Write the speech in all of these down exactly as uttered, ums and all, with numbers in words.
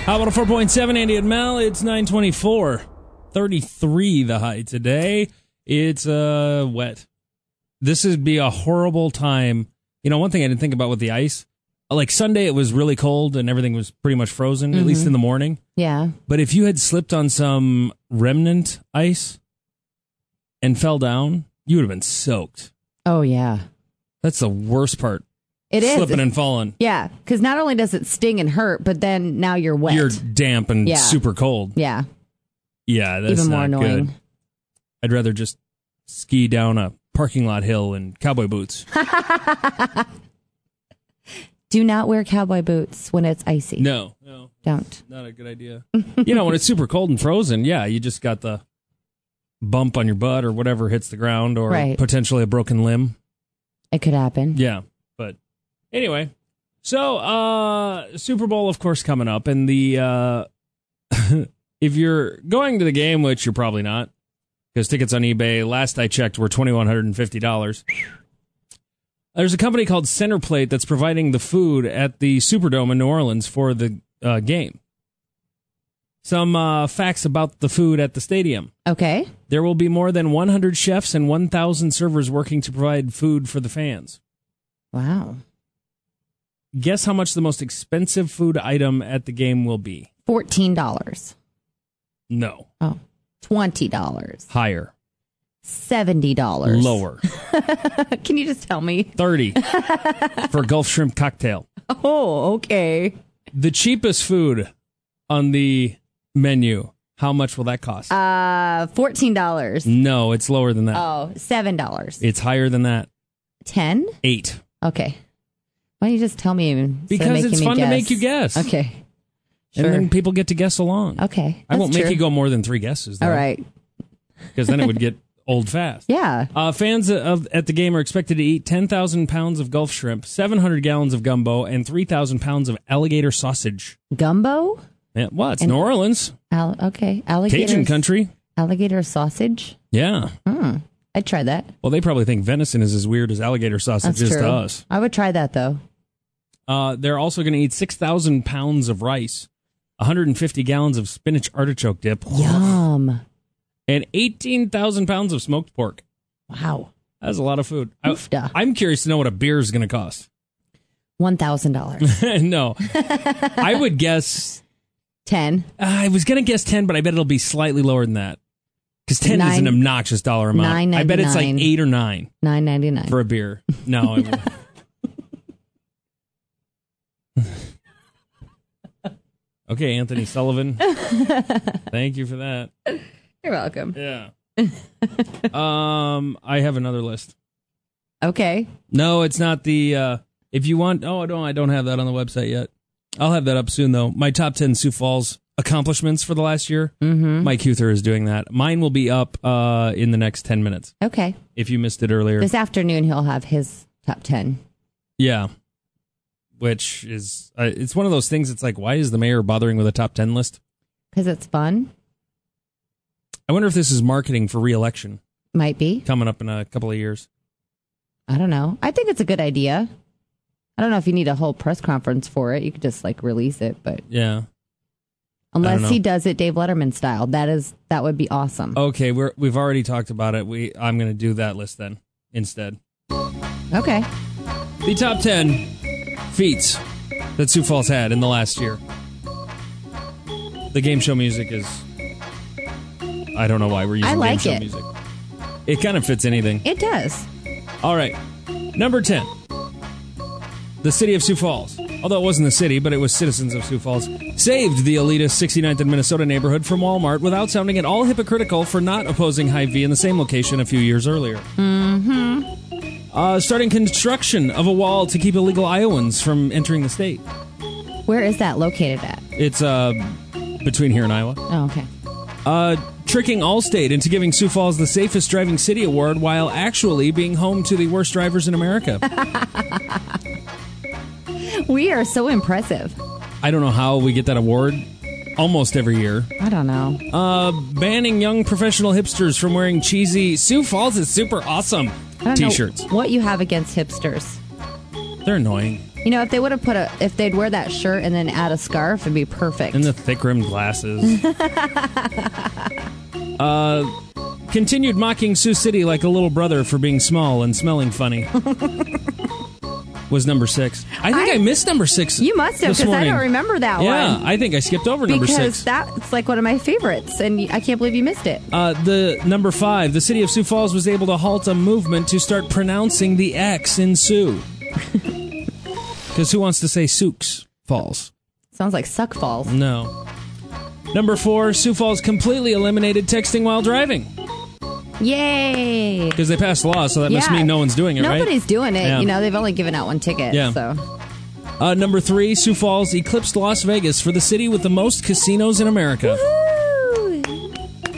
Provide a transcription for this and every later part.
How about a four point seven, Andy and Mel? It's nine twenty-four. thirty-three the high today. It's uh wet. This would be a horrible time. You know, one thing I didn't think about with the ice, like Sunday it was really cold and everything was pretty much frozen, mm-hmm. at least in the morning. Yeah. But if you had slipped on some remnant ice and fell down, you would have been soaked. Oh, yeah. That's the worst part. It is. Slipping and falling. Yeah, because not only does it sting and hurt, but then now you're wet. You're damp and yeah. super cold. Yeah. Yeah, that's even more not annoying. Good. I'd rather just ski down a parking lot hill in cowboy boots. Do not wear cowboy boots when it's icy. No, no. Don't. Not a good idea. You know, when it's super cold and frozen, yeah, you just got the bump on your butt or whatever hits the ground or right. potentially a broken limb. It could happen. Yeah, but anyway. So, uh, Super Bowl, of course, coming up. And the uh, if you're going to the game, which you're probably not, because tickets on eBay, last I checked, were two thousand one hundred fifty dollars. There's a company called Centerplate that's providing the food at the Superdome in New Orleans for the uh, game. Some uh, facts about the food at the stadium. Okay. There will be more than one hundred chefs and one thousand servers working to provide food for the fans. Wow. Guess how much the most expensive food item at the game will be? fourteen dollars. No. Oh, twenty dollars. Higher. seventy dollars. Lower. Can you just tell me? thirty for a Gulf shrimp cocktail. Oh, okay. The cheapest food on the menu, how much will that cost? Uh, fourteen dollars. No, it's lower than that. Oh, seven dollars. It's higher than that. ten? Eight. Okay. Why don't you just tell me? Because it's fun guess? to make you guess. Okay. Sure. And then people get to guess along. Okay. I won't true. make you go more than three guesses, though. All right. Because then it would get old fast. Yeah. Uh, fans of, at the game are expected to eat ten thousand pounds of Gulf shrimp, seven hundred gallons of gumbo, and three thousand pounds of alligator sausage. Gumbo? Yeah, well, it's and New Orleans. Al- okay. Alligator. Cajun country. Alligator sausage? Yeah. Hmm. I'd try that. Well, they probably think venison is as weird as alligator sausage That's is true. to us. I would try that, though. Uh, they're also going to eat six thousand pounds of rice, one hundred fifty gallons of spinach artichoke dip. Yum. And eighteen thousand pounds of smoked pork. Wow. That's a lot of food. I, Oofda. I'm curious to know what a beer is going to cost. one thousand dollars. No. I would guess... ten. Uh, I was going to guess ten, but I bet it'll be slightly lower than that. Because ten Nine, is an obnoxious dollar amount. nine I bet it's like ninety-nine. eight or nine. nine ninety-nine. For a beer. No. I won't. Okay, Anthony Sullivan. Thank you for that. You're welcome. Yeah. um, I have another list. Okay. No, it's not the. Uh, if you want, oh, I don't. I don't have that on the website yet. I'll have that up soon, though. My top ten Sioux Falls accomplishments for the last year. Mm-hmm. Mike Huther is doing that. Mine will be up uh, in the next ten minutes. Okay. If you missed it earlier, this afternoon he'll have his top ten. Yeah. Which is, uh, it's one of those things. It's like, why is the mayor bothering with a top ten list? Because it's fun. I wonder if this is marketing for re-election. Might be. Coming up in a couple of years. I don't know. I think it's a good idea. I don't know if you need a whole press conference for it. You could just like release it, but yeah. Unless he does it Dave Letterman style. That is that would be awesome. Okay, we're we've already talked about it. We I'm going to do that list then instead. Okay. The top ten feats that Sioux Falls had in the last year. The game show music is, I don't know why we're using I like game show it. music. It kind of fits anything. It does. All right. Number ten. The city of Sioux Falls, although it wasn't the city, but it was citizens of Sioux Falls, saved the elitist sixty-ninth and Minnesota neighborhood from Walmart without sounding at all hypocritical for not opposing Hy-Vee in the same location a few years earlier. Mm-hmm. Uh, starting construction of a wall to keep illegal Iowans from entering the state. Where is that located at? It's uh, between here and Iowa. Oh, okay. Uh, tricking Allstate into giving Sioux Falls the safest driving city award while actually being home to the worst drivers in America. We are so impressive. I don't know how we get that award almost every year. I don't know. Uh, banning young professional hipsters from wearing cheesy Sioux Falls is super awesome I don't t-shirts. know what you have against hipsters. They're annoying. You know, if they would have put a, if they'd wear that shirt and then add a scarf, it'd be perfect. And the thick-rimmed glasses. uh, continued mocking Sioux City like a little brother for being small and smelling funny. Was number six. I think I, I missed number six. You must have, because I don't remember that yeah, one. Yeah, I think I skipped over number because six. Because that's like one of my favorites, and I can't believe you missed it. Uh, the number five, the city of Sioux Falls was able to halt a movement to start pronouncing the X in Sioux. Because who wants to say Sioux Falls? Sounds like Suck Falls. No. Number four, Sioux Falls completely eliminated texting while driving. Yay! Because they passed the law, so that yeah. must mean no one's doing it, Nobody's right? Nobody's doing it. Yeah. You know, they've only given out one ticket. Yeah. So. Uh, number three, Sioux Falls eclipsed Las Vegas for the city with the most casinos in America. Woo-hoo!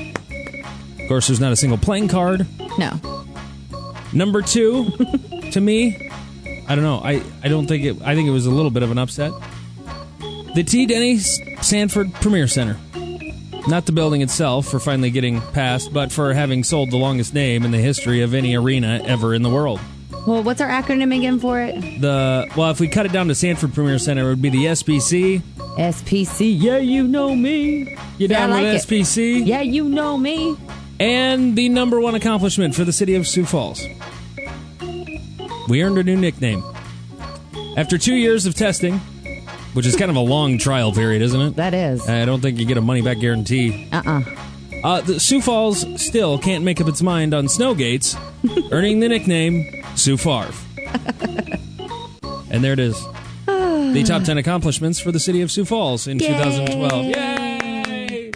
Of course, there's not a single playing card. No. Number two, to me, I don't know. I, I don't think it. I think it was a little bit of an upset. The T. Denny Sanford Premier Center. Not the building itself for finally getting passed, but for having sold the longest name in the history of any arena ever in the world. Well, what's our acronym again for it? The well, if we cut it down to Sanford Premier Center, it would be the S P C. S P C, yeah, you know me. You down yeah, like with S P C? It. Yeah, you know me. And the number one accomplishment for the city of Sioux Falls. We earned a new nickname. After two years of testing, which is kind of a long trial period, isn't it? That is. I don't think you get a money-back guarantee. Uh-uh. Uh, the Sioux Falls still can't make up its mind on snowgates, earning the nickname Sioux Farv. And there it is. The top ten accomplishments for the city of Sioux Falls in Yay. twenty twelve. Yay!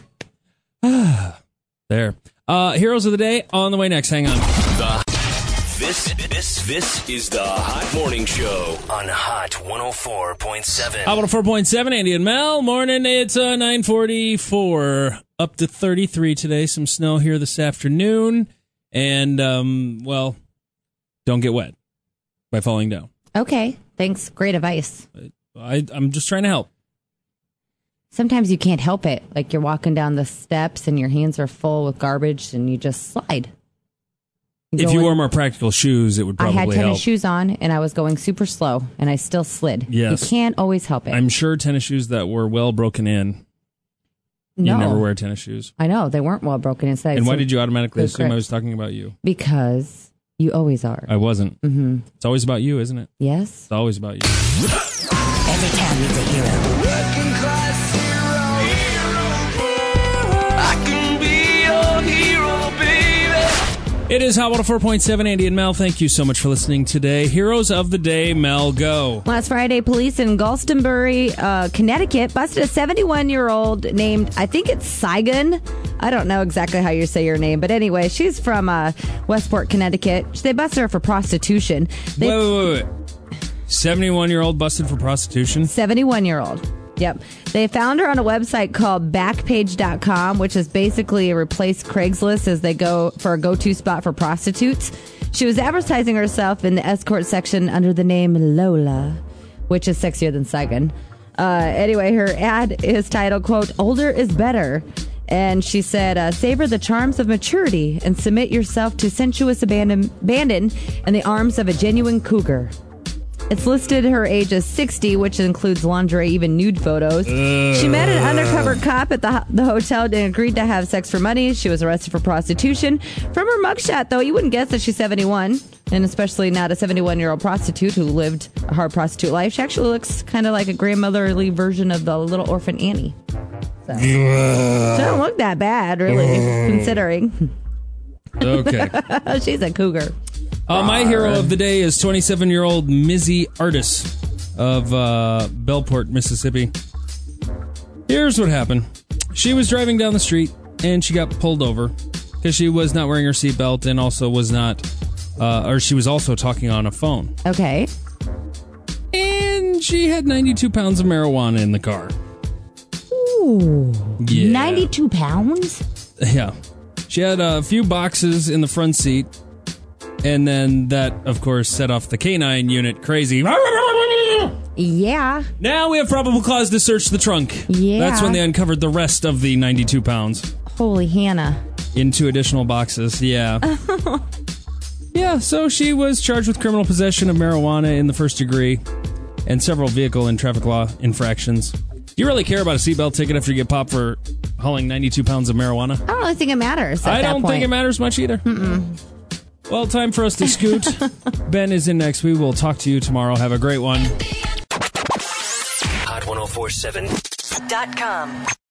There. Uh, Heroes of the Day on the way next. Hang on. The, this, this, this is the Hot Morning Show on Hot one oh four point seven. Hot one oh four point seven, Andy and Mel. Morning, it's uh, nine forty-four. Up to thirty-three today. Some snow here this afternoon. And, um, well, don't get wet by falling down. Okay. Thanks. Great advice. I, I'm just trying to help. Sometimes you can't help it. Like you're walking down the steps and your hands are full with garbage and you just slide. If you wore more practical shoes, it would probably help. I had tennis help. shoes on and I was going super slow and I still slid. Yes. You can't always help it. I'm sure tennis shoes that were well broken in. No. You never wear tennis shoes. I know. They weren't well broken inside. And why did you automatically good assume grip. I was talking about you? Because you always are. I wasn't. Mm-hmm. It's always about you, isn't it? Yes. It's always about you. Every town needs a hero. Working class hero. Hero. I can be your hero, baby. It is Hot one oh four point seven, Andy and Mel. Thank you so much for listening today. Heroes of the Day, Mel, go. Last Friday, police in Glastonbury, uh, Connecticut, busted a seventy-one-year-old named, I think it's Saigon. I don't know exactly how you say your name, but anyway, she's from uh, Westport, Connecticut. They busted her for prostitution. They, wait, wait, wait. seventy-one-year-old busted for prostitution? seventy-one-year-old. Yep. They found her on a website called Backpage dot com, which is basically a replaced Craigslist as they go for a go-to spot for prostitutes. She was advertising herself in the escort section under the name Lola, which is sexier than Saigon. Uh, anyway, her ad is titled, quote, "Older is Better." And she said, uh, savor the charms of maturity and submit yourself to sensuous abandon, abandon in the arms of a genuine cougar. It's listed her age as sixty, which includes lingerie, even nude photos. Ugh. She met an undercover cop at the the hotel and agreed to have sex for money. She was arrested for prostitution. From her mugshot, though, you wouldn't guess that she's seventy-one, and especially not a seventy-one-year-old prostitute who lived a hard prostitute life. She actually looks kind of like a grandmotherly version of the Little Orphan Annie. So, she don't look that bad, really, considering. Okay. She's a cougar. Uh, my hero of the day is twenty-seven-year-old Mizzy Artis of uh, Bellport, Mississippi. Here's what happened. She was driving down the street, and she got pulled over because she was not wearing her seatbelt and also was not, uh, or she was also talking on a phone. Okay. And she had ninety-two pounds of marijuana in the car. Ooh. Yeah. ninety-two pounds? Yeah. She had a few boxes in the front seat. And then that, of course, set off the canine unit crazy. Yeah. Now we have probable cause to search the trunk. Yeah. That's when they uncovered the rest of the ninety-two pounds. Holy Hannah. In two additional boxes, yeah. Yeah, so she was charged with criminal possession of marijuana in the first degree. and several vehicle and traffic law infractions. Do you really care about a seatbelt ticket after you get popped for hauling ninety-two pounds of marijuana? I don't really think it matters. At I that don't point. think it matters much either. Mm-mm. Well, time for us to scoot. Ben is in next. We will talk to you tomorrow. Have a great one. Hot ten forty-seven dot com.